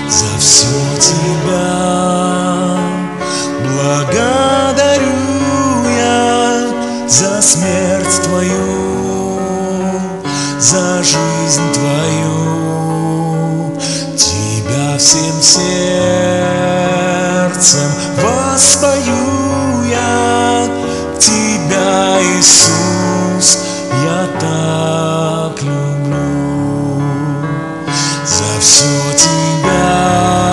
За все Тебя благодарю я, за смерть Твою, за жизнь Твою. Тебя всем сердцем воспою я, Тебя, Иисус, я так люблю. За все Тебя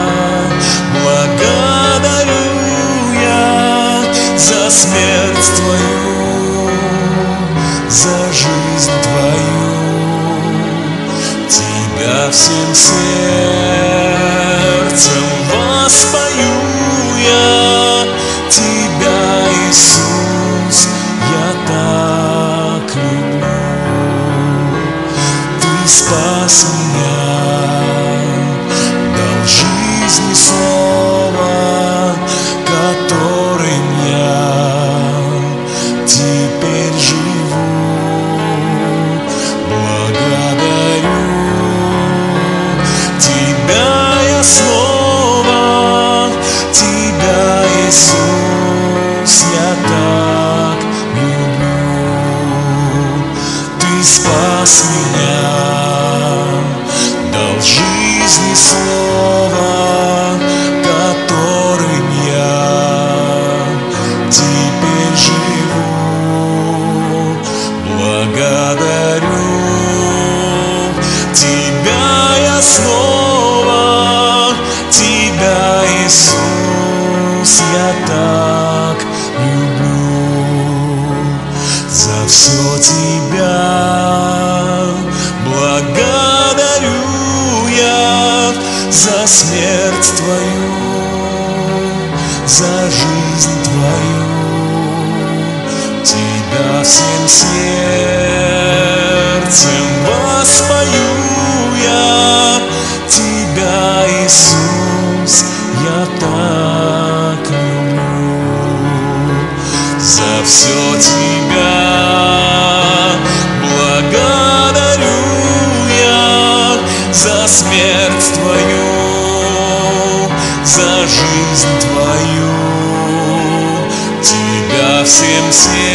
благодарю я, за смерть Твою, за жизнь Твою. Тебя всем сердцем воспою я, Тебя, Иисус, я так люблю. Ты спас меня, дал жизни слово, которым я теперь живу. Благодарю Тебя я снова, Тебя, Иисус, я так люблю. Ты спас меня, дал жизни слово, которым я теперь живу. Благодарю Тебя я снова, Тебя, Иисус, я так люблю. За все Тебя благодарю я, за смерть Твою, за жизнь Твою. Тебя всем сердцем воспою я, Тебя, Иисус, я так люблю. За все Тебя благодарю я, за смерть Твою, за жизнь Твою. Тебя всем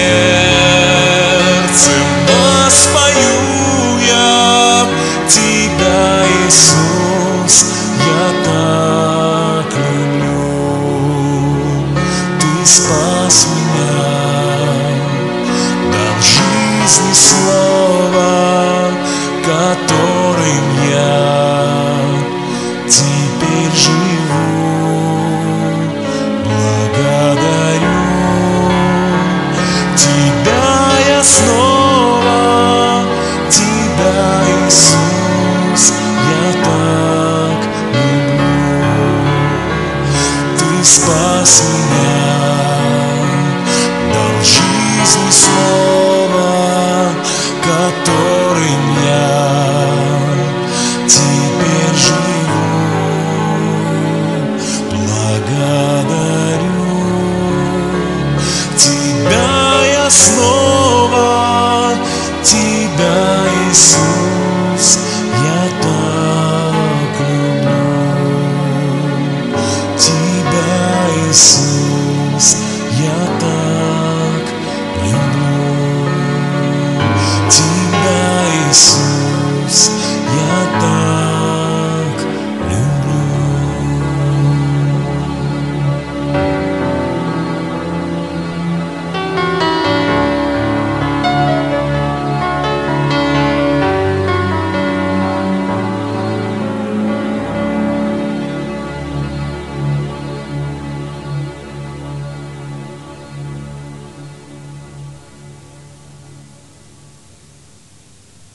сердцем воспою я, Тебя, Иисус, я так люблю. Ты спас меня, дал жизни слово, которое